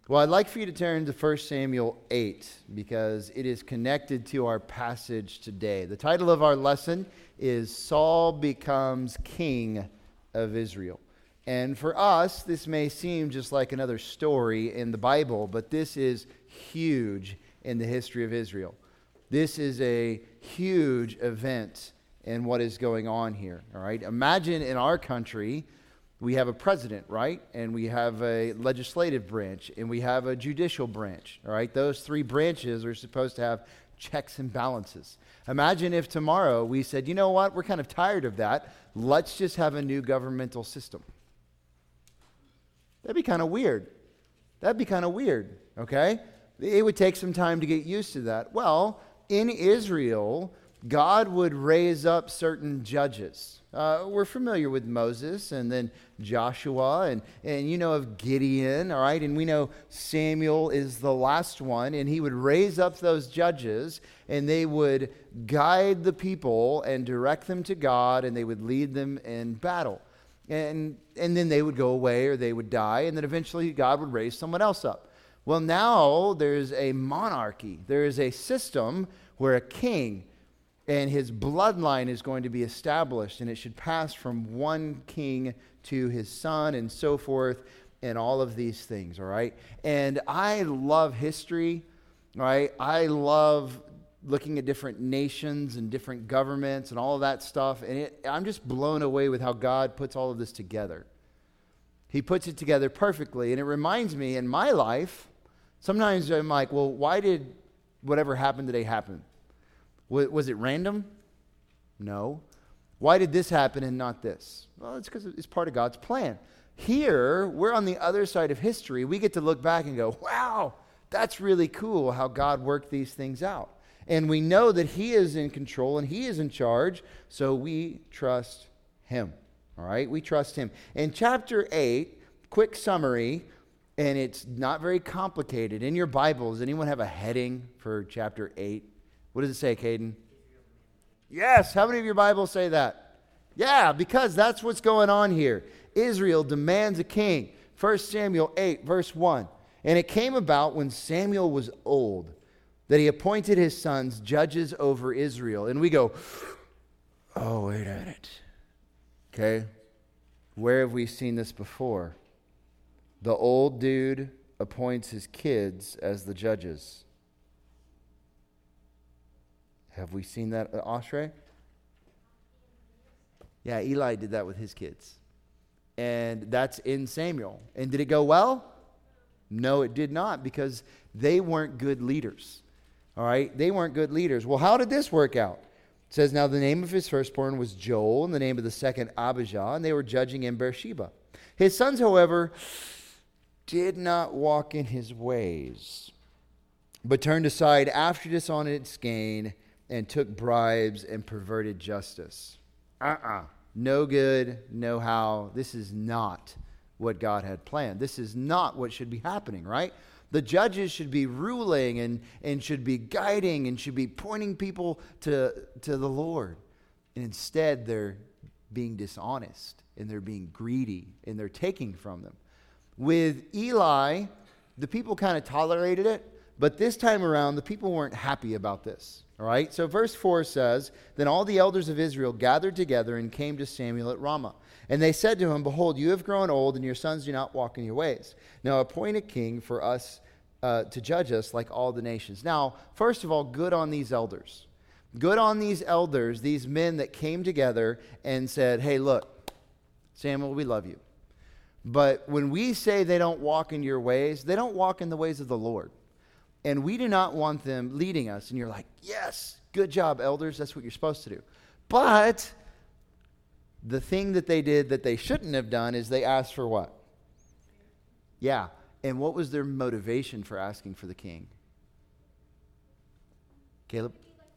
Well, I'd like for you to turn to 1 Samuel 8 because it is connected to our passage today. The title of our lesson is Saul Becomes King of Israel. And for us, this may seem just like another story in the Bible, but this is huge in the history of Israel. This is a huge event in what is going on here, all right? Imagine in our country, we have a president, right? And we have a legislative branch, and we have a judicial branch, all right? Those three branches are supposed to have checks and balances. Imagine if tomorrow we said, you know what, we're kind of tired of that. Let's just have a new governmental system. That'd be kind of weird. Okay? It would take some time to get used to that. Well, in Israel, God would raise up certain judges. We're familiar with Moses and then Joshua and you know of Gideon, all right? And we know Samuel is the last one, and he would raise up those judges, and they would guide the people and direct them to God, and they would lead them in battle. And then they would go away or they would die, and then eventually God would raise someone else up. Well, now there's a monarchy. There is a system where a king and his bloodline is going to be established, and it should pass from one king to his son and so forth, and all of these things, all right? And I love history, all right? I love looking at different nations and different governments and all of that stuff, and I'm just blown away with how God puts all of this together. He puts it together perfectly, and it reminds me in my life, sometimes I'm like, well, why did whatever happened today happen? Was it random? No. Why did this happen and not this? Well, it's because it's part of God's plan. Here, we're on the other side of history. We get to look back and go, wow, that's really cool how God worked these things out. And we know that He is in control and He is in charge, so we trust Him. All right? We trust Him. In chapter 8, quick summary, and it's not very complicated. In your Bibles, anyone have a heading for chapter 8? What does it say, Caden? Yes. How many of your Bibles say that? Yeah, because that's what's going on here. Israel demands a king. 1 Samuel 8, verse 1. And it came about when Samuel was old that he appointed his sons judges over Israel. And we go, oh, wait a minute. Okay. Where have we seen this before? The old dude appoints his kids as the judges. Have we seen that at Oshrey? Yeah, Eli did that with his kids. And that's in Samuel. And did it go well? No, it did not, because they weren't good leaders. All right? They weren't good leaders. Well, how did this work out? It says, now the name of his firstborn was Joel, and the name of the second Abijah, and they were judging in Beersheba. His sons, however, did not walk in his ways, but turned aside after dishonest gain, and took bribes and perverted justice. No good, no how. This is not what God had planned. This is not what should be happening, right? The judges should be ruling and should be guiding and should be pointing people to the Lord. And instead, they're being dishonest and they're being greedy and they're taking from them. With Eli, the people kind of tolerated it, but this time around, the people weren't happy about this. All right, so verse 4 says, then all the elders of Israel gathered together and came to Samuel at Ramah. And they said to him, behold, you have grown old, and your sons do not walk in your ways. Now appoint a king for us to judge us like all the nations. Now, first of all, good on these elders. Good on these elders, these men that came together and said, hey, look, Samuel, we love you. But when we say they don't walk in your ways, they don't walk in the ways of the Lord. And we do not want them leading us. And you're like, yes, good job, elders. That's what you're supposed to do. But the thing that they did that they shouldn't have done is they asked for what? Yeah. And what was their motivation for asking for the king? Caleb?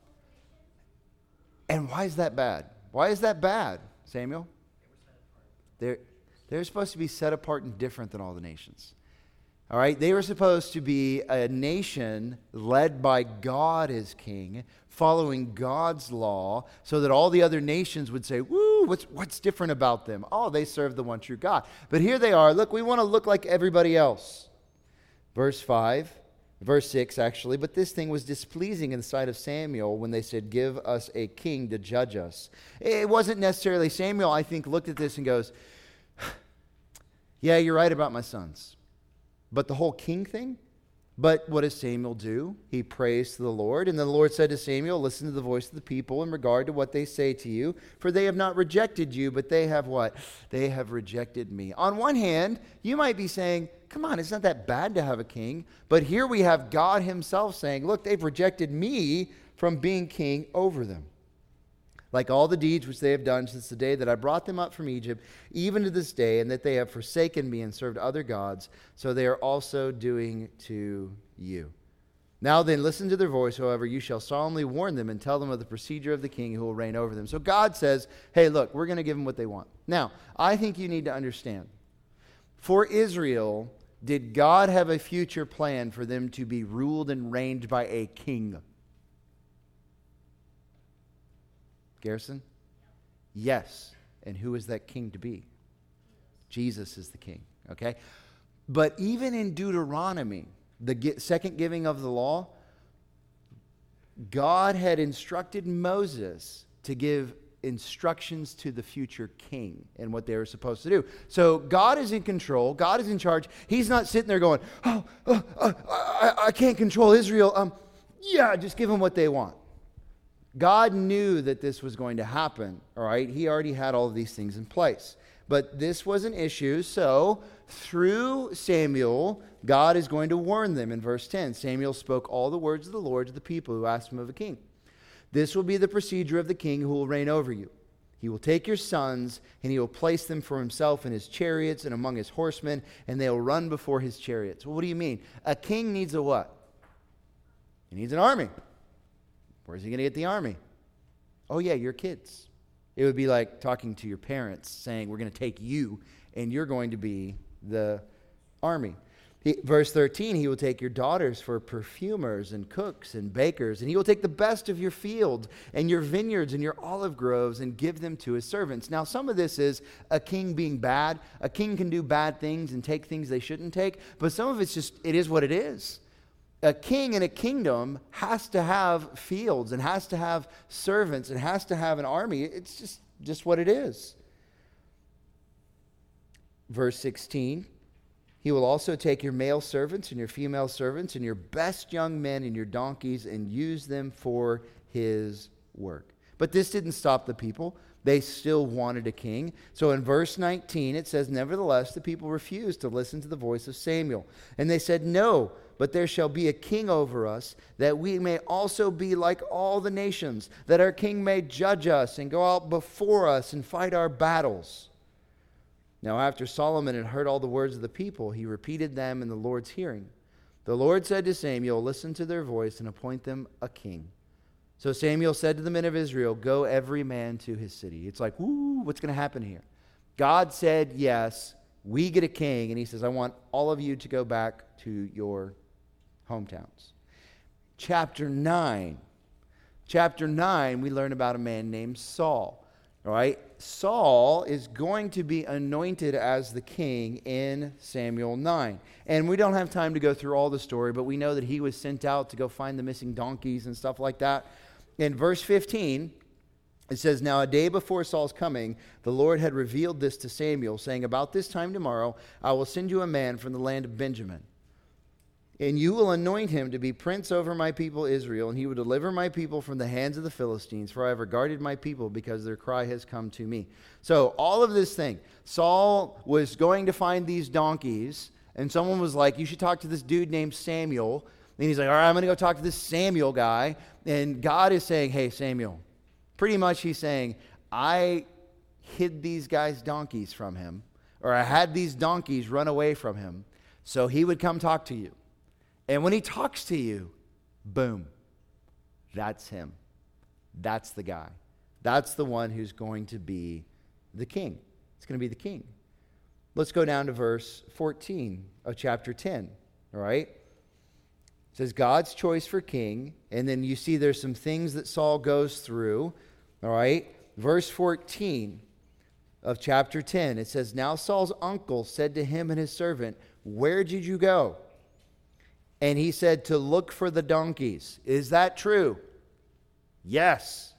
And why is that bad? Why is that bad, Samuel? They're supposed to be set apart and different than all the nations. All right, they were supposed to be a nation led by God as king, following God's law, so that all the other nations would say, woo, what's different about them? Oh, they serve the one true God. But here they are, look, we want to look like everybody else. Verse 6, actually, but this thing was displeasing in the sight of Samuel when they said, give us a king to judge us. It wasn't necessarily Samuel, I think, looked at this and goes, yeah, you're right about my sons. But the whole king thing? But what does Samuel do? He prays to the Lord. And the Lord said to Samuel, listen to the voice of the people in regard to what they say to you. For they have not rejected you, but they have what? They have rejected me. On one hand, you might be saying, come on, it's not that bad to have a king. But here we have God himself saying, look, they've rejected me from being king over them. Like all the deeds which they have done since the day that I brought them up from Egypt, even to this day, and that they have forsaken me and served other gods, so they are also doing to you. Now then, listen to their voice, however, you shall solemnly warn them and tell them of the procedure of the king who will reign over them. So God says, hey, look, we're going to give them what they want. Now, I think you need to understand, for Israel, did God have a future plan for them to be ruled and reigned by a king? Garrison? Yes. And who is that king to be? Jesus is the king. Okay? But even in Deuteronomy, the second giving of the law, God had instructed Moses to give instructions to the future king and what they were supposed to do. So God is in control. God is in charge. He's not sitting there going, I can't control Israel. Yeah, just give them what they want. God knew that this was going to happen, all right? He already had all of these things in place. But this was an issue, so through Samuel, God is going to warn them in verse 10. Samuel spoke all the words of the Lord to the people who asked him of a king. This will be the procedure of the king who will reign over you. He will take your sons, and he will place them for himself in his chariots and among his horsemen, and they will run before his chariots. Well, what do you mean? A king needs a what? He needs an army. Where's he going to get the army? Oh, yeah, your kids. It would be like talking to your parents, saying, we're going to take you, and you're going to be the army. Verse 13, he will take your daughters for perfumers and cooks and bakers, and he will take the best of your fields and your vineyards and your olive groves and give them to his servants. Now, some of this is a king being bad. A king can do bad things and take things they shouldn't take, but some of it's just, it is what it is. A king in a kingdom has to have fields and has to have servants and has to have an army. It's just what it is. Verse 16, he will also take your male servants and your female servants and your best young men and your donkeys and use them for his work. But this didn't stop the people. They still wanted a king. So in verse 19, it says, nevertheless, the people refused to listen to the voice of Samuel. And they said, no, but there shall be a king over us, that we may also be like all the nations, that our king may judge us and go out before us and fight our battles. Now after Solomon had heard all the words of the people, he repeated them in the Lord's hearing. The Lord said to Samuel, listen to their voice and appoint them a king. So Samuel said to the men of Israel, go every man to his city. It's like, whoo, what's going to happen here? God said, yes, we get a king. And he says, I want all of you to go back to your hometowns. Chapter 9, we learn about a man named Saul. All right? Saul is going to be anointed as the king in Samuel 9. And we don't have time to go through all the story, but we know that he was sent out to go find the missing donkeys and stuff like that. In verse 15, it says, now a day before Saul's coming, the Lord had revealed this to Samuel, saying, about this time tomorrow, I will send you a man from the land of Benjamin. And you will anoint him to be prince over my people Israel, and he will deliver my people from the hands of the Philistines, for I have regarded my people because their cry has come to me. So all of this thing, Saul was going to find these donkeys, and someone was like, you should talk to this dude named Samuel. And he's like, all right, I'm going to go talk to this Samuel guy. And God is saying, hey, Samuel. Pretty much he's saying, I hid these guys' donkeys from him, or I had these donkeys run away from him, so he would come talk to you. And when he talks to you, boom, that's him. That's the guy. That's the one who's going to be the king. It's going to be the king. Let's go down to verse 14 of chapter 10, all right? It says God's choice for king, and then you see there's some things that Saul goes through, all right? Verse 14 of chapter 10, it says, now Saul's uncle said to him and his servant, where did you go? And he said to look for the donkeys. Is that true? Yes.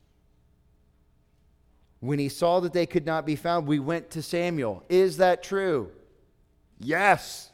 When he saw that they could not be found, we went to Samuel. Is that true? Yes.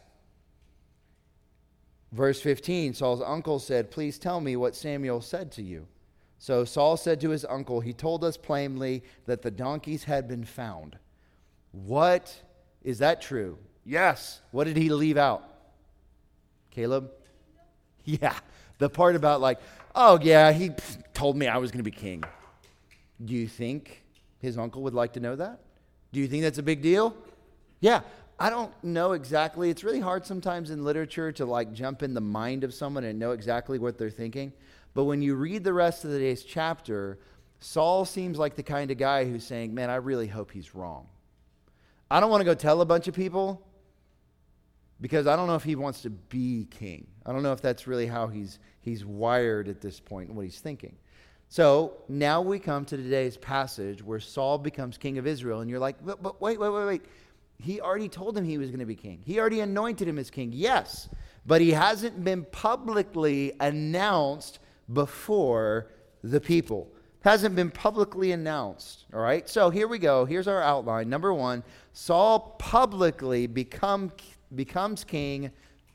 Verse 15, Saul's uncle said, please tell me what Samuel said to you. So Saul said to his uncle, he told us plainly that the donkeys had been found. What? Is that true? Yes. What did he leave out? Caleb? Yeah. The part about like, oh yeah, he told me I was going to be king. Do you think his uncle would like to know that? Do you think that's a big deal? Yeah. I don't know exactly. It's really hard sometimes in literature to like jump in the mind of someone and know exactly what they're thinking. But when you read the rest of today's chapter, Saul seems like the kind of guy who's saying, man, I really hope he's wrong. I don't want to go tell a bunch of people because I don't know if he wants to be king. I don't know if that's really how he's wired at this point and what he's thinking. So now we come to today's passage where Saul becomes king of Israel. And you're like, but wait. He already told him he was going to be king. He already anointed him as king. Yes, but he hasn't been publicly announced before the people. Hasn't been publicly announced. All right, so here we go. Here's our outline. Number one, Saul publicly becomes king, ...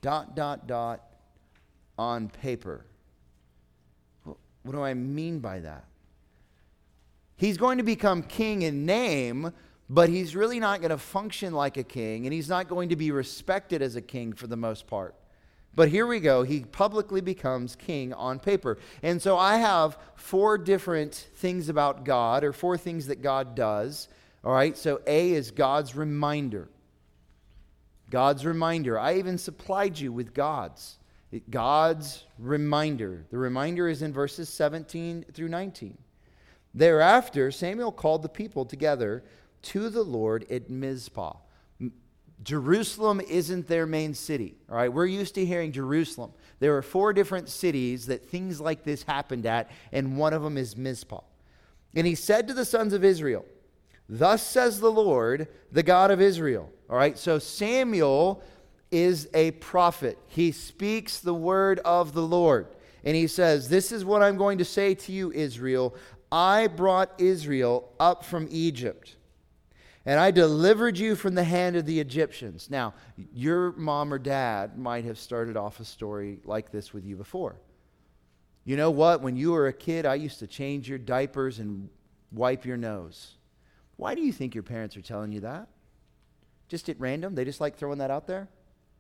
on paper. What do I mean by that? He's going to become king in name, but he's really not going to function like a king, and he's not going to be respected as a king for the most part. But here we go. He publicly becomes king on paper. And so I have 4 different things about God, or 4 things that God does. All right, so A is God's reminder. God's reminder. I even supplied you with God's reminder. The reminder is in verses 17 through 19. Thereafter, Samuel called the people together to the Lord at Mizpah. Jerusalem isn't their main city. All right, we're used to hearing Jerusalem. There are 4 different cities that things like this happened at, and one of them is Mizpah. And he said to the sons of Israel, thus says the Lord, the God of Israel. All right, so Samuel is a prophet. He speaks the word of the Lord. And he says, this is what I'm going to say to you, Israel. I brought Israel up from Egypt, and I delivered you from the hand of the Egyptians. Now, your mom or dad might have started off a story like this with you before. You know what? When you were a kid, I used to change your diapers and wipe your nose. Why do you think your parents are telling you that? Just at random? They just like throwing that out there?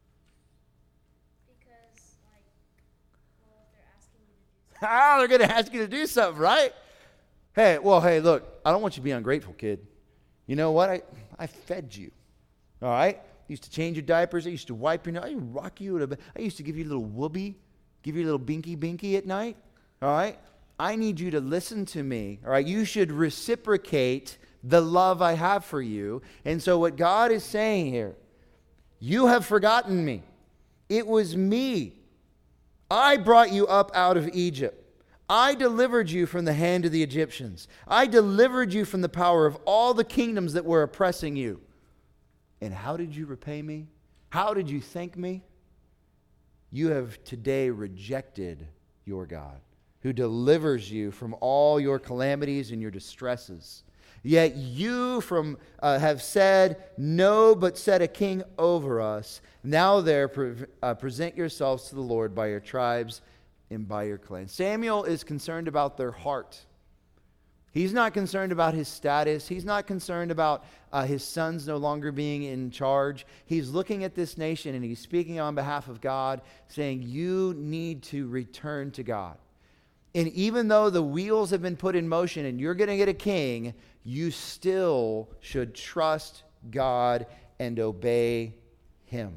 Because, if they're asking you to do something. They're going to ask you to do something, right? Hey, look, I don't want you to be ungrateful, kid. You know what? I fed you. All right? I used to change your diapers. I used to wipe your nose. I used to rock you to bed. I used to give you a little whoopee, give you a little binky at night. All right? I need you to listen to me. All right? You should reciprocate the love I have for you. And so what God is saying here, you have forgotten me. It was me. I brought you up out of Egypt. I delivered you from the hand of the Egyptians. I delivered you from the power of all the kingdoms that were oppressing you. And how did you repay me? How did you thank me? You have today rejected your God, who delivers you from all your calamities and your distresses. Yet you have said, no, but set a king over us. Now present yourselves to the Lord by your tribes and by your clan. Samuel is concerned about their heart. He's not concerned about his status. He's not concerned about his sons no longer being in charge. He's looking at this nation and he's speaking on behalf of God, saying, you need to return to God. And even though the wheels have been put in motion and you're going to get a king, you still should trust God and obey him.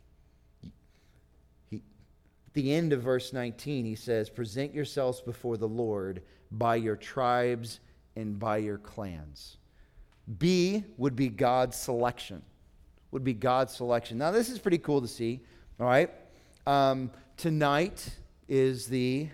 At the end of verse 19, he says, present yourselves before the Lord by your tribes and by your clans. B would be God's selection. Would be God's selection. Now, this is pretty cool to see. All right. Tonight is the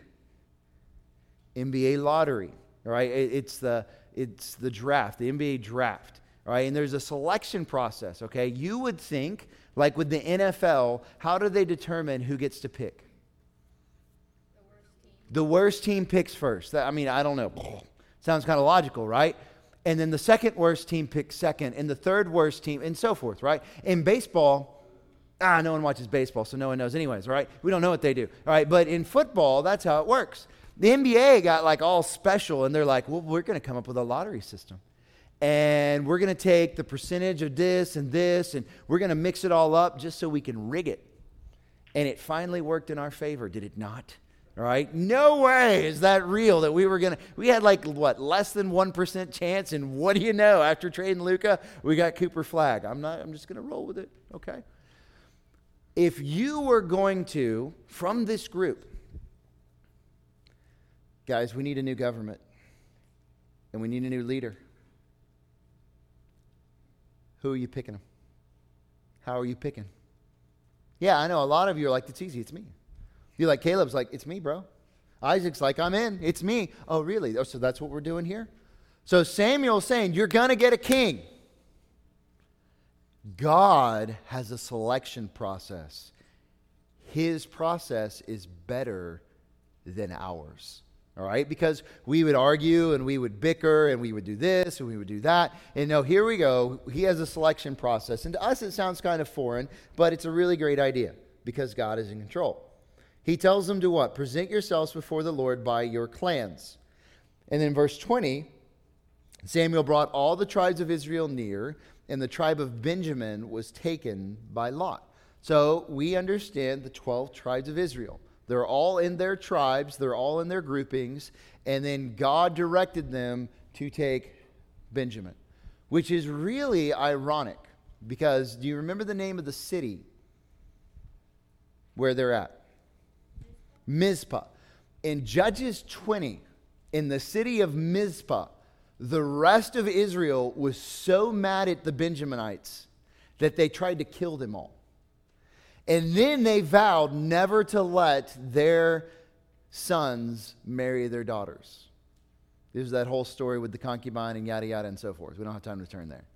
NBA lottery. All right. It's the draft, the NBA draft. All right, and there's a selection process, okay? You would think, like with the NFL, how do they determine who gets to pick? The worst team picks first. I mean, I don't know. Sounds kind of logical, right? And then the second worst team picks second, and the third worst team, and so forth, right? In baseball, no one watches baseball, so no one knows anyways, right? We don't know what they do, all right? But in football, that's how it works. The NBA got like all special, and they're like, well, we're going to come up with a lottery system. And we're going to take the percentage of this, and we're going to mix it all up just so we can rig it. And it finally worked in our favor, did it not? All right? No way is that real that we had like, less than 1% chance, and what do you know? After trading Luka, we got Cooper Flagg. I'm just going to roll with it, okay? If you were going to, from this group, guys, we need a new government, and we need a new leader. Who are you picking them? How are you picking? Yeah, I know a lot of you are like, it's easy, it's me. You're like, Caleb's like, it's me, bro. Isaac's like, I'm in, it's me. Oh, really? Oh, so that's what we're doing here? So Samuel's saying, you're going to get a king. God has a selection process. His process is better than ours. All right? Because we would argue and we would bicker and we would do this and we would do that. And no, here we go. He has a selection process. And to us, it sounds kind of foreign, but it's a really great idea because God is in control. He tells them to what? Present yourselves before the Lord by your clans. And then verse 20, Samuel brought all the tribes of Israel near, and the tribe of Benjamin was taken by Lot. So we understand the 12 tribes of Israel. They're all in their tribes, they're all in their groupings, and then God directed them to take Benjamin, which is really ironic because do you remember the name of the city where they're at? Mizpah. In Judges 20, in the city of Mizpah, the rest of Israel was so mad at the Benjaminites that they tried to kill them all. And then they vowed never to let their sons marry their daughters. There's that whole story with the concubine and yada yada and so forth. We don't have time to turn there.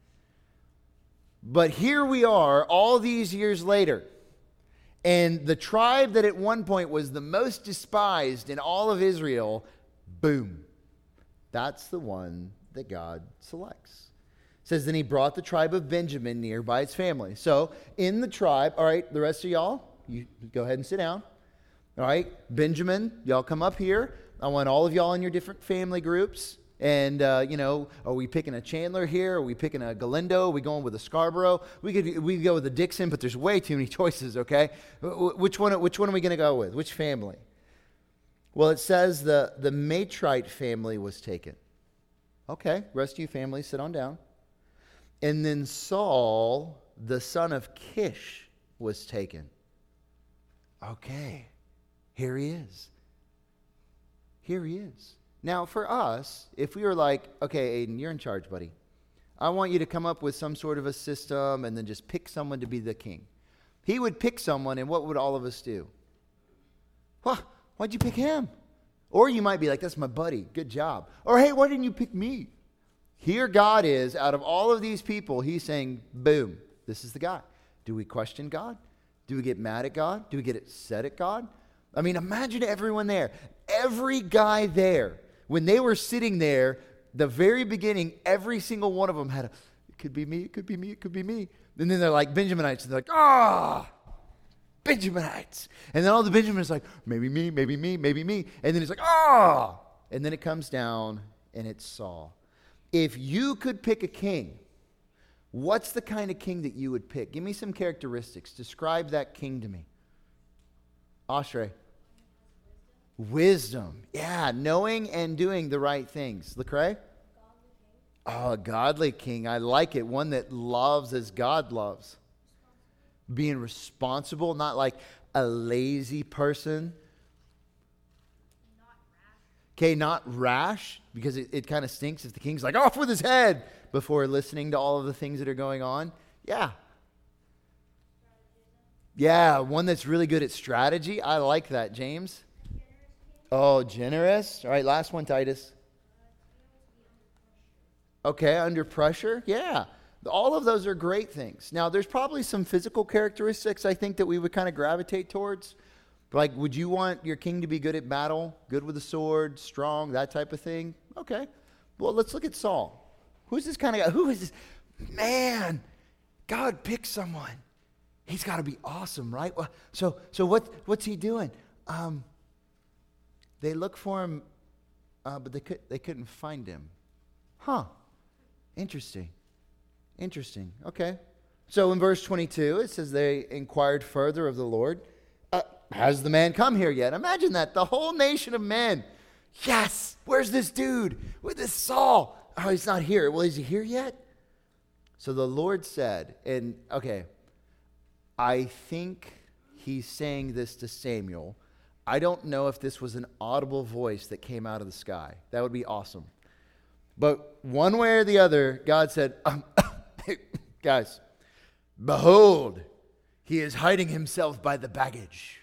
But here we are all these years later. And the tribe that at one point was the most despised in all of Israel, boom. That's the one that God selects. It says, then he brought the tribe of Benjamin near by its family. So in the tribe, all right, the rest of y'all, you go ahead and sit down. All right, Benjamin, y'all come up here. I want all of y'all in your different family groups. And, are we picking a Chandler here? Are we picking a Galindo? Are we going with a Scarborough? We could go with a Dixon, but there's way too many choices, okay? Which one are we going to go with? Which family? Well, it says the Matrite family was taken. Okay, rest of you families, sit on down. And then Saul, the son of Kish, was taken. Okay, here he is. Here he is. Now, for us, if we were like, okay, Aiden, you're in charge, buddy. I want you to come up with some sort of a system and then just pick someone to be the king. He would pick someone, and what would all of us do? Why'd you pick him? Or you might be like, that's my buddy. Good job. Or, hey, why didn't you pick me? Here God is, out of all of these people, he's saying, boom, this is the guy. Do we question God? Do we get mad at God? Do we get upset at God? I mean, imagine everyone there. Every guy there, when they were sitting there, the very beginning, every single one of them had it could be me, it could be me, it could be me. And then they're like Benjaminites, and they're like, Benjaminites. And then all the Benjaminites are like, maybe me, maybe me, maybe me. And then it's like, And then it comes down, and it's Saul. If you could pick a king, what's the kind of king that you would pick? Give me some characteristics. Describe that king to me. Ashray. Wisdom. Yeah, knowing and doing the right things. Lecrae? A godly king. I like it. One that loves as God loves. Being responsible, not like a lazy person. Okay, not rash, because it kind of stinks if the king's like, off with his head, before listening to all of the things that are going on. Yeah. Yeah, one that's really good at strategy. I like that, James. Oh, generous. All right, last one, Titus. Okay, under pressure? Yeah. All of those are great things. Now, there's probably some physical characteristics I think that we would kind of gravitate towards. Like, would you want your king to be good at battle, good with a sword, strong, that type of thing? Okay. Well, let's look at Saul. Who's this kind of guy? Who is this? Man, God picked someone. He's got to be awesome, right? Well, so what's he doing? They look for him, but they couldn't find him. Huh. Interesting. Okay. So in verse 22, it says they inquired further of the Lord, has the man come here yet? Imagine that. The whole nation of men. Yes. Where's this dude? With this Saul? Oh, he's not here. Well, is he here yet? So the Lord said, and okay, I think he's saying this to Samuel. I don't know if this was an audible voice that came out of the sky. That would be awesome. But one way or the other, God said, guys, behold, he is hiding himself by the baggage.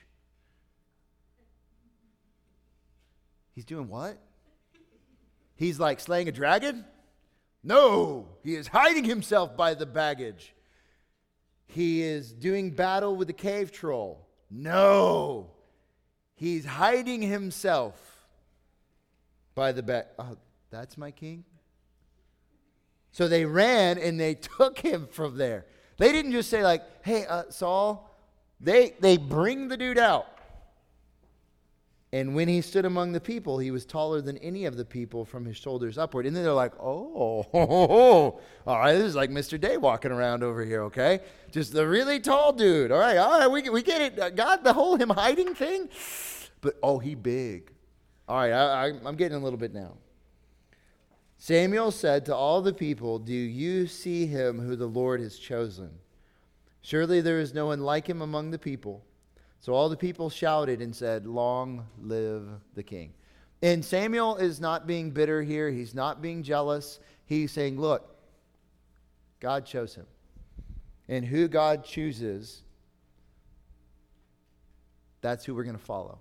He's doing what? He's like slaying a dragon? No, he is hiding himself by the baggage. He is doing battle with the cave troll. No, he's hiding himself by the back. Oh, that's my king? So they ran and they took him from there. They didn't just say like, hey, Saul. They bring the dude out. And when he stood among the people, he was taller than any of the people from his shoulders upward. And then they're like, all right, this is like Mr. Day walking around over here, okay? Just the really tall dude. All right, we get it. God, the whole him hiding thing. But, he big. All right, I'm getting a little bit now. Samuel said to all the people, do you see him who the Lord has chosen? Surely there is no one like him among the people. So all the people shouted and said, long live the king. And Samuel is not being bitter here. He's not being jealous. He's saying, look, God chose him. And who God chooses, that's who we're going to follow.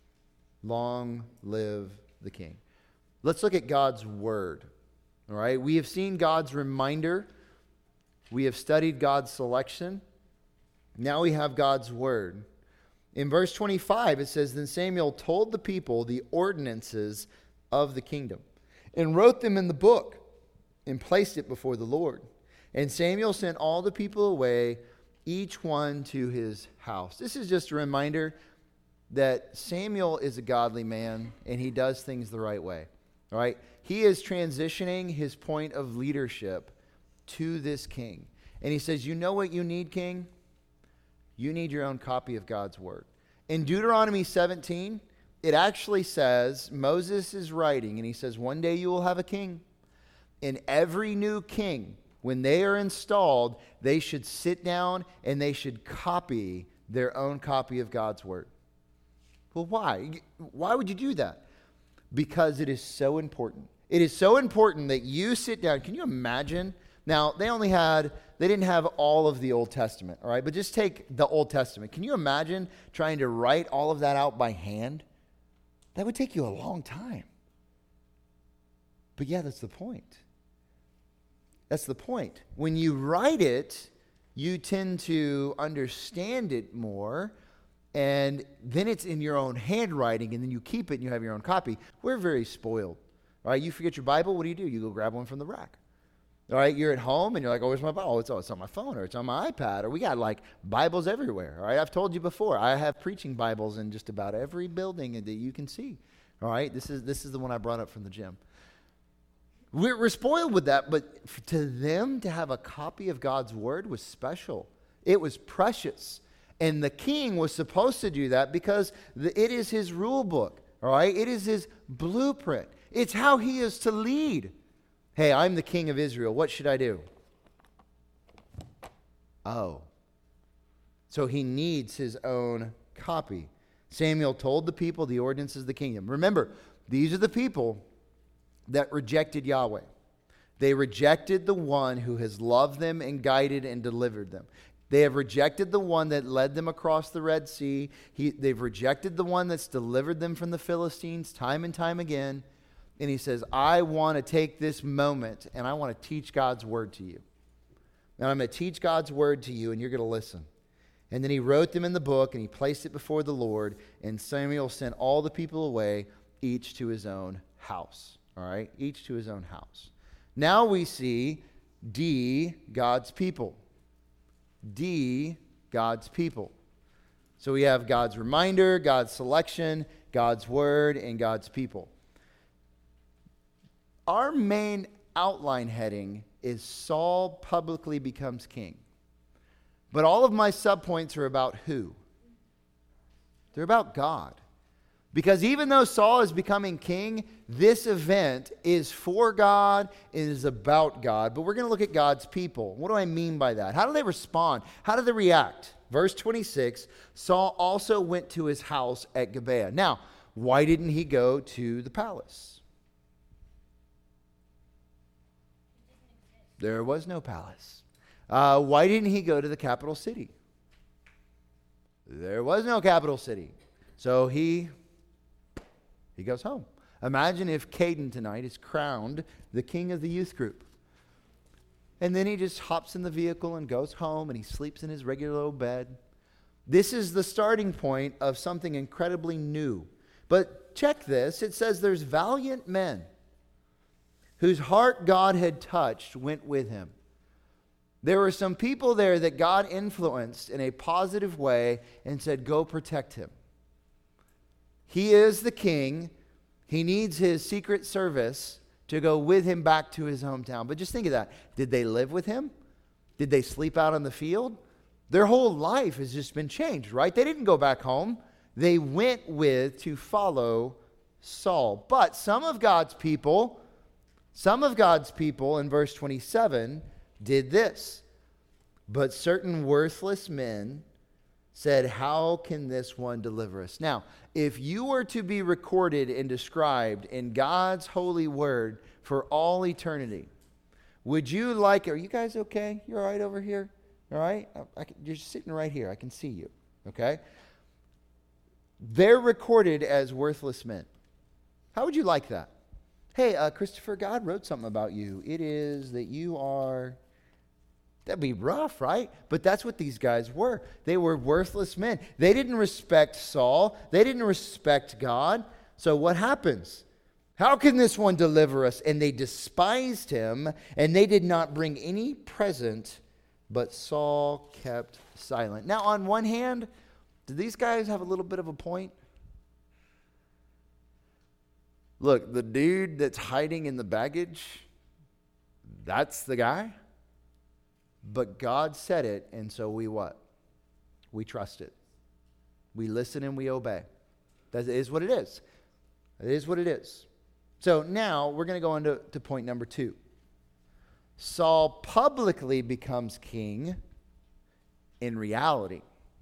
Long live the king. Let's look at God's word. All right, we have seen God's reminder. We have studied God's selection. Now we have God's word. In verse 25, it says, then Samuel told the people the ordinances of the kingdom and wrote them in the book and placed it before the Lord. And Samuel sent all the people away, each one to his house. This is just a reminder that Samuel is a godly man and he does things the right way. All right? He is transitioning his point of leadership to this king. And he says, you know what you need, king? You need your own copy of God's word. In Deuteronomy 17, it actually says, Moses is writing, and he says, one day you will have a king. And every new king, when they are installed, they should sit down and they should copy their own copy of God's word. Well, why? Why would you do that? Because it is so important. It is so important that you sit down. Can you imagine? Now, they didn't have all of the Old Testament, all right? But just take the Old Testament. Can you imagine trying to write all of that out by hand? That would take you a long time. But yeah, that's the point. That's the point. When you write it, you tend to understand it more, and then it's in your own handwriting, and then you keep it and you have your own copy. We're very spoiled, right? You forget your Bible, what do? You go grab one from the rack. All right, you're at home and you're like, oh, where's my Bible? Oh, it's on my phone or it's on my iPad, or we got like Bibles everywhere. All right, I've told you before, I have preaching Bibles in just about every building that you can see. All right, this is the one I brought up from the gym. We're spoiled with that, but to them to have a copy of God's word was special. It was precious. And the king was supposed to do that because it is his rule book. All right, it is his blueprint. It's how he is to lead. Hey, I'm the king of Israel. What should I do? Oh. So he needs his own copy. Samuel told the people the ordinances of the kingdom. Remember, these are the people that rejected Yahweh. They rejected the one who has loved them and guided and delivered them. They have rejected the one that led them across the Red Sea. They've rejected the one that's delivered them from the Philistines time and time again. and he says, I want to take this moment and I want to teach God's word to you. And I'm going to teach God's word to you, and you're going to listen. And then he wrote them in the book, and he placed it before the Lord, and Samuel sent all the people away, each to his own house. All right? Each to his own house. Now we see D, God's people. D, God's people. So we have God's reminder, God's selection, God's word, and God's people. Our main outline heading is Saul publicly becomes king. But all of my subpoints are about who? They're about God. Because even though Saul is becoming king, this event is for God, it is about God. But we're going to look at God's people. What do I mean by that? How do they respond? How do they react? Verse 26, Saul also went to his house at Gibeah. Now, why didn't he go to the palace? There was no palace. Why didn't he go to the capital city? There was no capital city. So he goes home. Imagine if Caden tonight is crowned the king of the youth group. And then he just hops in the vehicle and goes home, and he sleeps in his regular old bed. This is the starting point of something incredibly new. But check this. It says there's valiant men whose heart God had touched went with him. There were some people there that God influenced in a positive way and said, go protect him. He is the king. He needs his secret service to go with him back to his hometown. But just think of that. Did they live with him? Did they sleep out on the field? Their whole life has just been changed, right? They didn't go back home. They went to follow Saul. But some of God's people in verse 27 did this. But certain worthless men said, how can this one deliver us? Now, if you were to be recorded and described in God's holy word for all eternity, would you like, are you guys okay? You all right over here? All right? You're sitting right here. I can see you. Okay? They're recorded as worthless men. How would you like that? Hey, Christopher, God wrote something about you. It is that you are... That'd be rough, right? But that's what these guys were. They were worthless men. They didn't respect Saul. They didn't respect God. So what happens? How can this one deliver us? And they despised him, and they did not bring any present, but Saul kept silent. Now, on one hand, do these guys have a little bit of a point? Look, the dude that's hiding in the baggage, that's the guy. But God said it, and so we what? We trust it. We listen and we obey. That is what it is. It is what it is. So now we're going to go on to point number 2. Saul publicly becomes king in reality.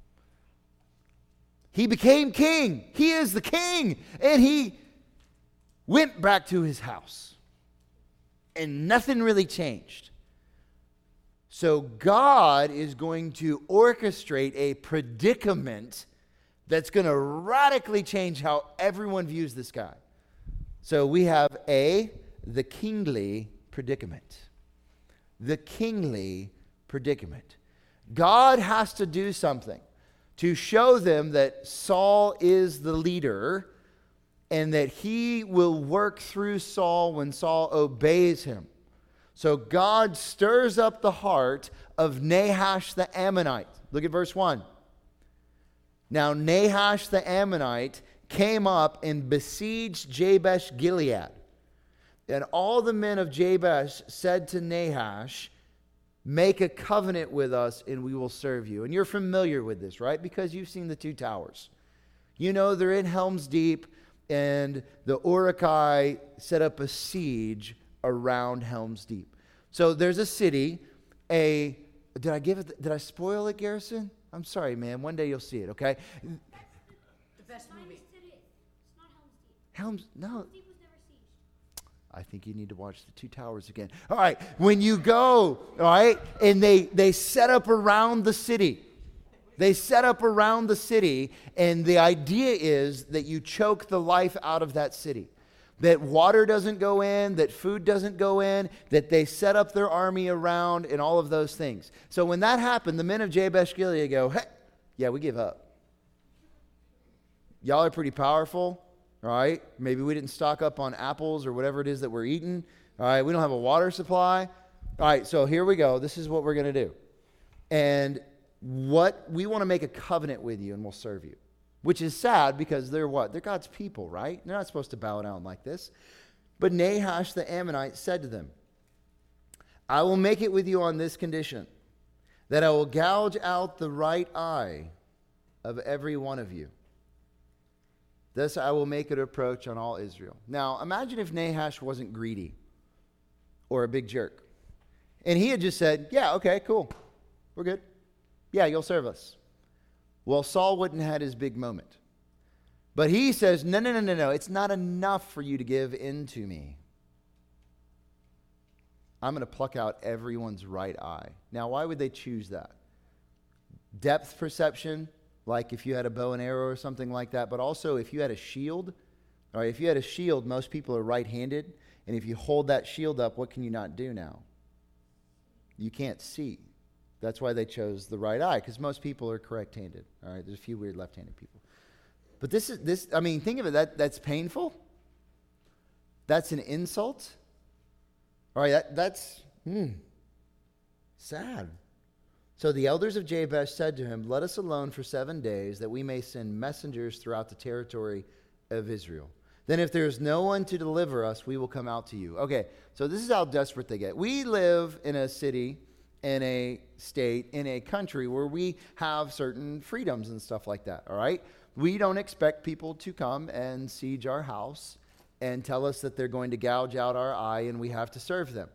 He became king. He is the king. And he went back to his house. And nothing really changed. So God is going to orchestrate a predicament that's going to radically change how everyone views this guy. So we have the kingly predicament. The kingly predicament. God has to do something to show them that Saul is the leader and that he will work through Saul when Saul obeys him. So God stirs up the heart of Nahash the Ammonite. Look at verse 1. Now Nahash the Ammonite came up and besieged Jabesh Gilead. And all the men of Jabesh said to Nahash, make a covenant with us and we will serve you. And you're familiar with this, right? Because you've seen the 2 towers. You know they're in Helm's Deep, and the Uruk-hai set up a siege around Helm's Deep. So there's a city, did I spoil it, Garrison? I'm sorry, man. One day you'll see it, okay? The best movie. It's not Helm's Deep. No. Helm's Deep was never sieged. I think you need to watch the 2 towers again. All right, when you go, all right, and they set up around the city. They set up around the city, and the idea is that you choke the life out of that city. that water doesn't go in, that food doesn't go in, that they set up their army around, and all of those things. So when that happened, the men of Jabesh Gilead go, hey, yeah, we give up. Y'all are pretty powerful, all right? Maybe we didn't stock up on apples or whatever it is that we're eating. All right, we don't have a water supply. All right, so here we go. This is what we're going to do. And what we want to make a covenant with you, and we'll serve you. Which is sad because they're what? They're God's people, right? They're not supposed to bow down like this. But Nahash the Ammonite said to them, I will make it with you on this condition, that I will gouge out the right eye of every one of you. Thus I will make it a reproach on all Israel. Now, imagine if Nahash wasn't greedy or a big jerk. And he had just said, yeah, okay, cool. We're good. Yeah, you'll serve us. Well, Saul wouldn't have had his big moment. But he says, no. It's not enough for you to give in to me. I'm going to pluck out everyone's right eye. Now, why would they choose that? Depth perception, like if you had a bow and arrow or something like that. But also if you had a shield. All right, if you had a shield, most people are right-handed. And if you hold that shield up, what can you not do now? You can't see. That's why they chose the right eye, because most people are correct-handed. All right, there's a few weird left-handed people. But think of it, that's painful. That's an insult. All right, that's sad. So the elders of Jabesh said to him, let us alone for 7 days, that we may send messengers throughout the territory of Israel. Then if there is no one to deliver us, we will come out to you. Okay, so this is how desperate they get. We live in a city, in a state, in a country where we have certain freedoms and stuff like that, all right? We don't expect people to come and siege our house and tell us that they're going to gouge out our eye and we have to serve them.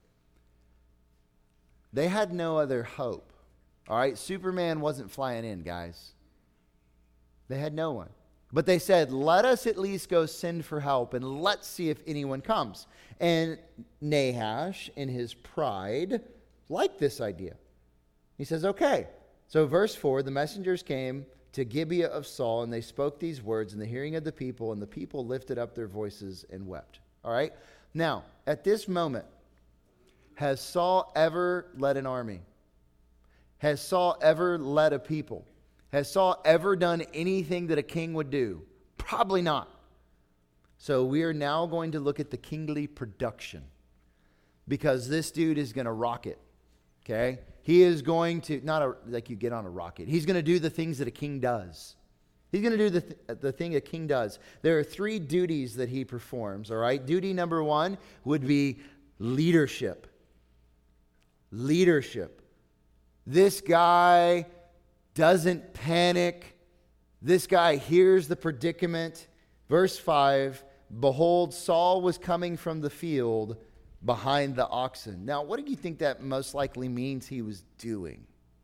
They had no other hope, all right? Superman wasn't flying in, guys. They had no one. But they said, let us at least go send for help and let's see if anyone comes. And Nahash, in his pride, liked this idea. He says, okay. So verse 4, the messengers came to Gibeah of Saul, and they spoke these words in the hearing of the people, and the people lifted up their voices and wept. All right? Now, at this moment, has Saul ever led an army? Has Saul ever led a people? Has Saul ever done anything that a king would do? Probably not. So we are now going to look at the kingly production, because this dude is going to rock it. Okay? He is going to, like you get on a rocket. He's going to do the things that a king does. He's going to do the thing a king does. There are 3 duties that he performs, all right? Duty number 1 would be leadership. Leadership. This guy doesn't panic. This guy hears the predicament. Verse 5, behold, Saul was coming from the field behind the oxen. Now, what do you think that most likely means he was doing?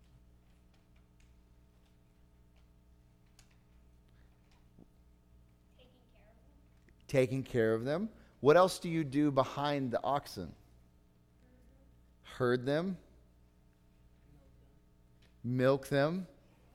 Taking care of them. What else do you do behind the oxen? Herd them. Milk them.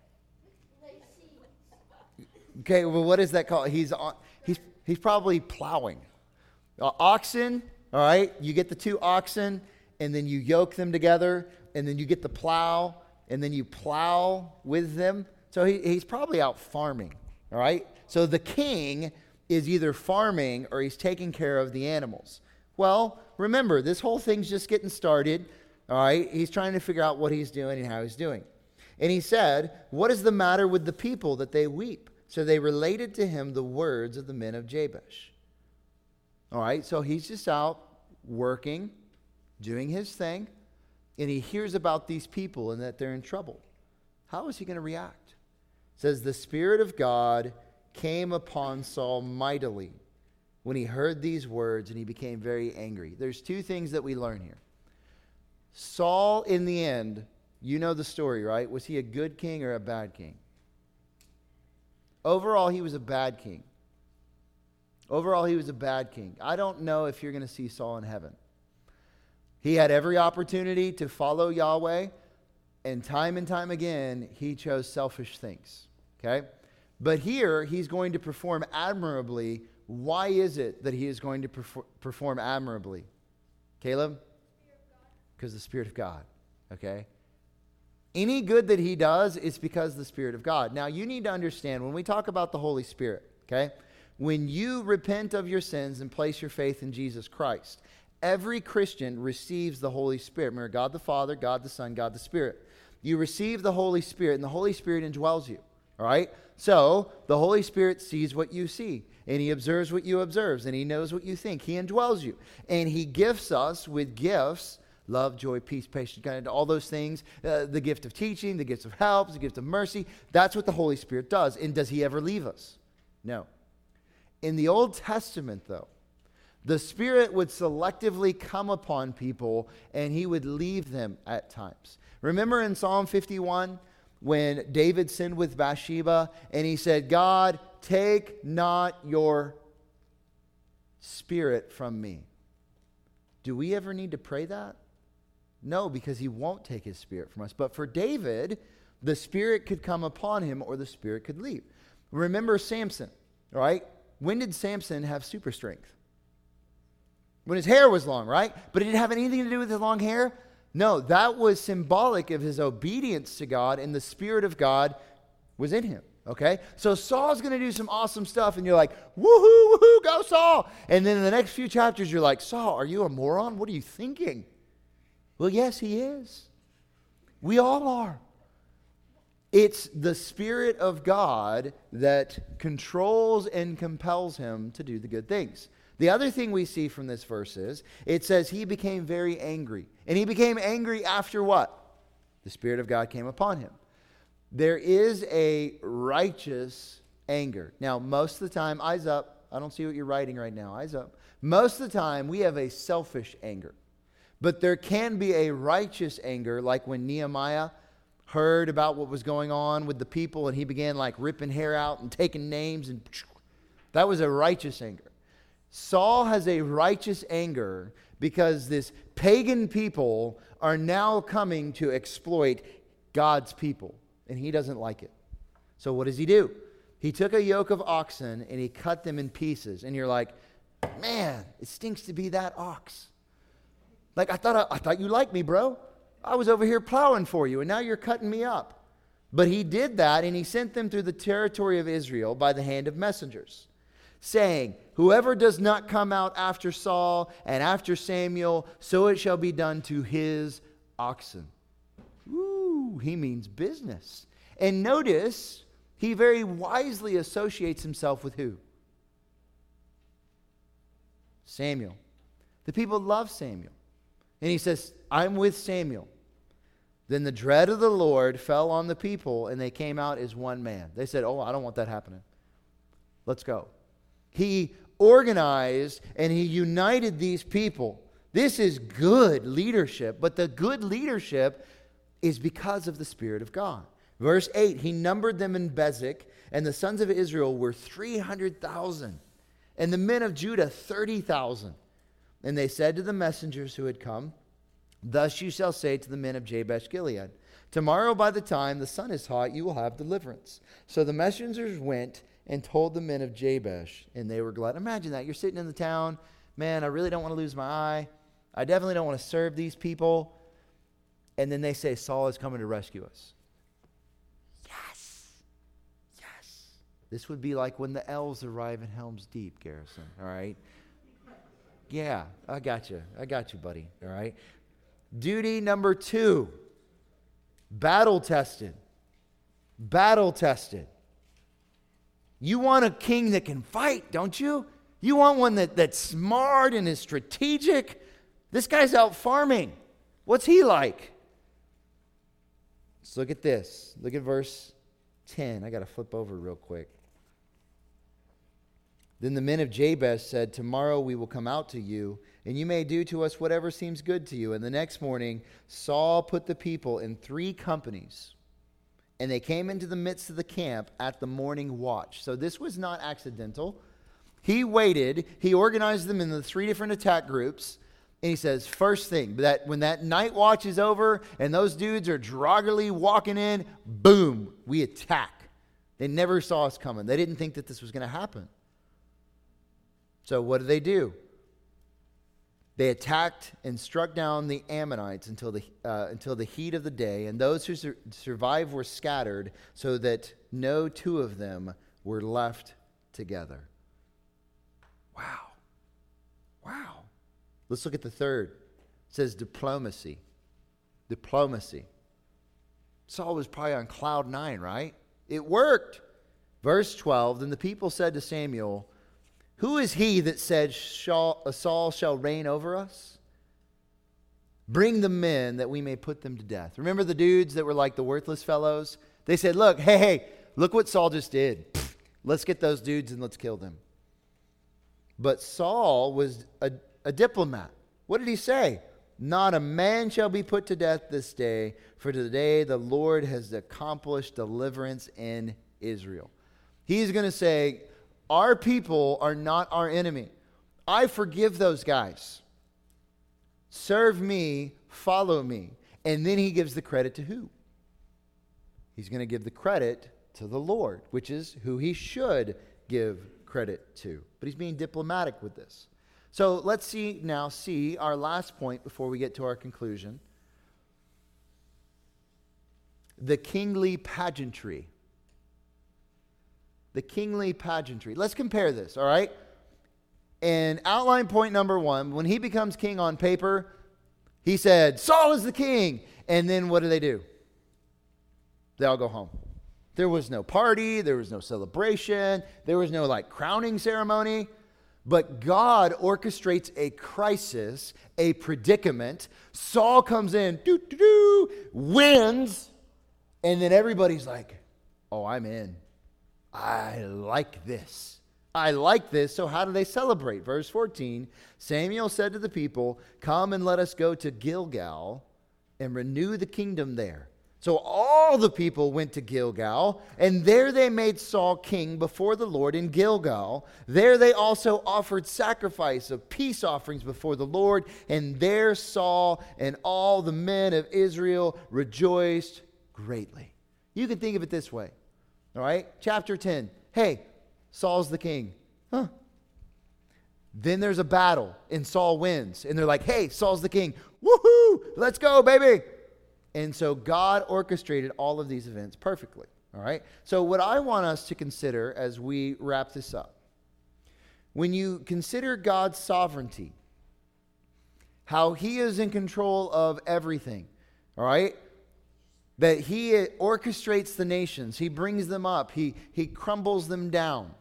Okay, well, what is that called? He's probably plowing. Oxen. All right, you get the 2 oxen, and then you yoke them together, and then you get the plow, and then you plow with them. So he's probably out farming, all right? So the king is either farming or he's taking care of the animals. Well, remember, this whole thing's just getting started, all right? He's trying to figure out what he's doing and how he's doing. And he said, what is the matter with the people that they weep? So they related to him the words of the men of Jabesh. All right, so he's just out working, doing his thing, and he hears about these people and that they're in trouble. How is he going to react? It says, the Spirit of God came upon Saul mightily when he heard these words, and he became very angry. There's 2 things that we learn here. Saul, in the end, you know the story, right? Was he a good king or a bad king? Overall, he was a bad king. Overall, he was a bad king. I don't know if you're going to see Saul in heaven. He had every opportunity to follow Yahweh, and time again, he chose selfish things. Okay? But here, he's going to perform admirably why is it that he is going to perform admirably? Caleb? Because the Spirit of God. Okay? Any good that he does is because of the Spirit of God. Now, you need to understand, when we talk about the Holy Spirit, okay, when you repent of your sins and place your faith in Jesus Christ, every Christian receives the Holy Spirit. Remember, God the Father, God the Son, God the Spirit. You receive the Holy Spirit, and the Holy Spirit indwells you. All right? So, the Holy Spirit sees what you see, and he observes what you observe, and he knows what you think. He indwells you, and he gifts us with gifts: love, joy, peace, patience, kind of all those things. The gift of teaching, the gift of help, the gift of mercy. That's what the Holy Spirit does. And does he ever leave us? No. In the Old Testament, though, the Spirit would selectively come upon people, and he would leave them at times. Remember in Psalm 51, when David sinned with Bathsheba, and he said, God, take not your Spirit from me. Do we ever need to pray that? No, because he won't take his Spirit from us. But for David, the Spirit could come upon him, or the Spirit could leave. Remember Samson, right? When did Samson have super strength? When his hair was long, right? But did it have anything to do with his long hair? No, that was symbolic of his obedience to God, and the Spirit of God was in him. Okay? So Saul's going to do some awesome stuff, and you're like, woohoo, woohoo, go Saul! And then in the next few chapters, you're like, Saul, are you a moron? What are you thinking? Well, yes, he is. We all are. It's the Spirit of God that controls and compels him to do the good things. The other thing we see from this verse is, it says he became very angry. And he became angry after what? The Spirit of God came upon him. There is a righteous anger. Now, most of the time, eyes up. I don't see what you're writing right now. Eyes up. Most of the time, we have a selfish anger. But there can be a righteous anger, like when Nehemiah heard about what was going on with the people, and he began like ripping hair out and taking names, and that was a righteous anger. Saul has a righteous anger because this pagan people are now coming to exploit God's people, and he doesn't like it. So what does he do? He took a yoke of oxen and he cut them in pieces, and you're like, man, it stinks to be that ox. Like, I thought you liked me, bro. I was over here plowing for you, and now you're cutting me up. But he did that, and he sent them through the territory of Israel by the hand of messengers, saying, whoever does not come out after Saul and after Samuel, so it shall be done to his oxen. Ooh, he means business. And notice, he very wisely associates himself with who? Samuel. The people love Samuel. And he says, I'm with Samuel. Then the dread of the Lord fell on the people, and they came out as one man. They said, oh, I don't want that happening. Let's go. He organized and he united these people. This is good leadership, but the good leadership is because of the Spirit of God. Verse 8, he numbered them in Bezek, and the sons of Israel were 300,000, and the men of Judah 30,000. And they said to the messengers who had come, thus you shall say to the men of Jabesh Gilead, tomorrow by the time the sun is hot, you will have deliverance. So the messengers went and told the men of Jabesh, and they were glad. Imagine that. You're sitting in the town. Man, I really don't want to lose my eye. I definitely don't want to serve these people. And then they say, Saul is coming to rescue us. Yes. Yes. This would be like when the elves arrive in Helm's Deep, Garrison. All right? Yeah, I got you. I got you, buddy. All right? Duty number 2. Battle tested. Battle tested. You want a king that can fight, don't you? You want one that's smart and is strategic. This guy's out farming. What's he like? Let's look at this. Look at verse 10. I got to flip over real quick. Then the men of Jabesh said, tomorrow we will come out to you, and you may do to us whatever seems good to you. And the next morning, Saul put the people in 3 companies, and they came into the midst of the camp at the morning watch. So this was not accidental. He waited. He organized them into 3 different attack groups. And he says, first thing, that when that night watch is over and those dudes are groggily walking in, boom, we attack. They never saw us coming. They didn't think that this was going to happen. So what do? They attacked and struck down the Ammonites until the heat of the day, and those who survived were scattered, so that no two of them were left together. Wow. Wow. Let's look at the third. It says diplomacy. Diplomacy. Saul was probably on cloud 9, right? It worked. Verse 12, then the people said to Samuel, who is he that said Saul shall reign over us? Bring the men that we may put them to death. Remember the dudes that were like the worthless fellows? They said, look, hey, look what Saul just did. Let's get those dudes and let's kill them. But Saul was a diplomat. What did he say? Not a man shall be put to death this day, for today the Lord has accomplished deliverance in Israel. He's going to say, our people are not our enemy. I forgive those guys. Serve me, follow me. And then he gives the credit to who? He's going to give the credit to the Lord, which is who he should give credit to. But he's being diplomatic with this. So let's see our last point before we get to our conclusion. The kingly pageantry. The kingly pageantry. Let's compare this, all right? And outline point number 1, when he becomes king on paper, he said, Saul is the king. And then what do? They all go home. There was no party. There was no celebration. There was no crowning ceremony. But God orchestrates a crisis, a predicament. Saul comes in, wins. And then everybody's like, oh, I'm in. I like this. So how do they celebrate? Verse 14, Samuel said to the people, come and let us go to Gilgal and renew the kingdom there. So all the people went to Gilgal, and there they made Saul king before the Lord in Gilgal. There they also offered sacrifice of peace offerings before the Lord, and there Saul and all the men of Israel rejoiced greatly. You can think of it this way. All right, chapter 10. Hey, Saul's the king. Huh. Then there's a battle, and Saul wins. And they're like, hey, Saul's the king. Woohoo! Let's go, baby! And so God orchestrated all of these events perfectly. All right? So what I want us to consider as we wrap this up, when you consider God's sovereignty, how he is in control of everything, all right? That he orchestrates the nations. He brings them up. He crumbles them down.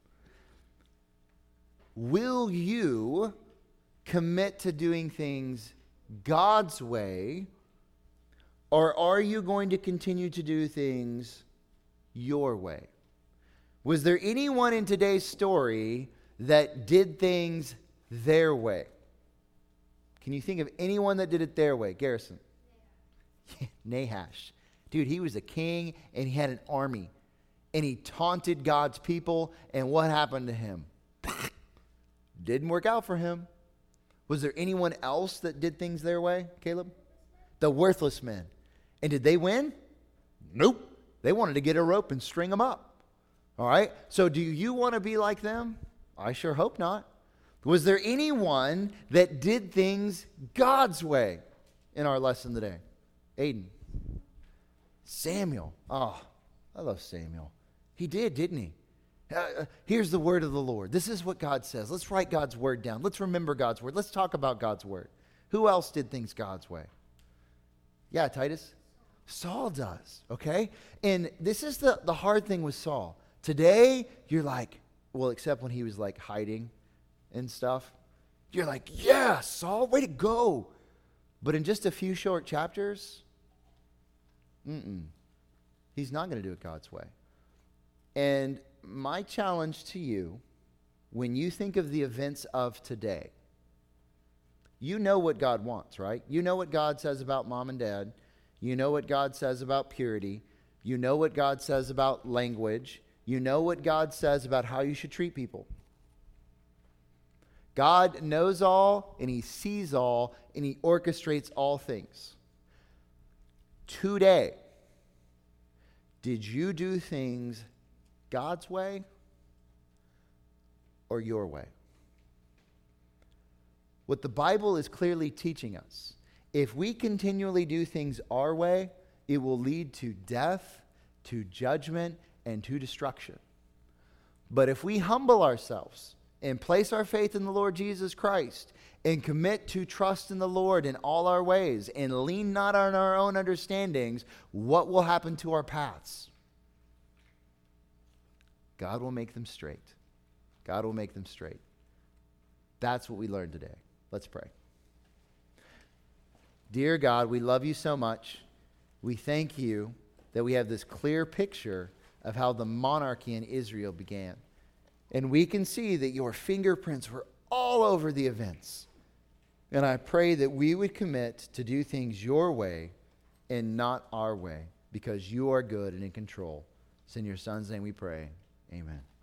Will you commit to doing things God's way, or are you going to continue to do things your way? Was there anyone in today's story that did things their way? Can you think of anyone that did it their way? Garrison. Nahash. Dude, he was a king and he had an army. And he taunted God's people. And what happened to him? Didn't work out for him. Was there anyone else that did things their way, Caleb? The worthless men. And did they win? Nope. They wanted to get a rope and string them up. All right? So do you want to be like them? I sure hope not. Was there anyone that did things God's way in our lesson today? Aiden. Samuel. Oh, I love Samuel. He did, didn't he? Here's the word of the Lord. This is what God says. Let's write God's word down. Let's remember God's word. Let's talk about God's word. Who else did things God's way? Yeah, Titus? Saul does, okay? And this is the hard thing with Saul. Today, you're like, well, except when he was like hiding and stuff. You're like, yeah, Saul, way to go. But in just a few short chapters, he's not going to do it God's way. And my challenge to you, when you think of the events of today, you know what God wants, right? You know what God says about mom and dad. You know what God says about purity. You know what God says about language. You know what God says about how you should treat people. God knows all, and he sees all, and he orchestrates all things. Today, did you do things God's way or your way? What the Bible is clearly teaching us, if we continually do things our way, it will lead to death, to judgment, and to destruction. But if we humble ourselves and place our faith in the Lord Jesus Christ and commit to trust in the Lord in all our ways and lean not on our own understandings, what will happen to our paths? God will make them straight. God will make them straight. That's what we learned today. Let's pray. Dear God, we love you so much. We thank you that we have this clear picture of how the monarchy in Israel began. And we can see that your fingerprints were all over the events. And I pray that we would commit to do things your way and not our way, because you are good and in control. It's in your Son's name we pray. Amen.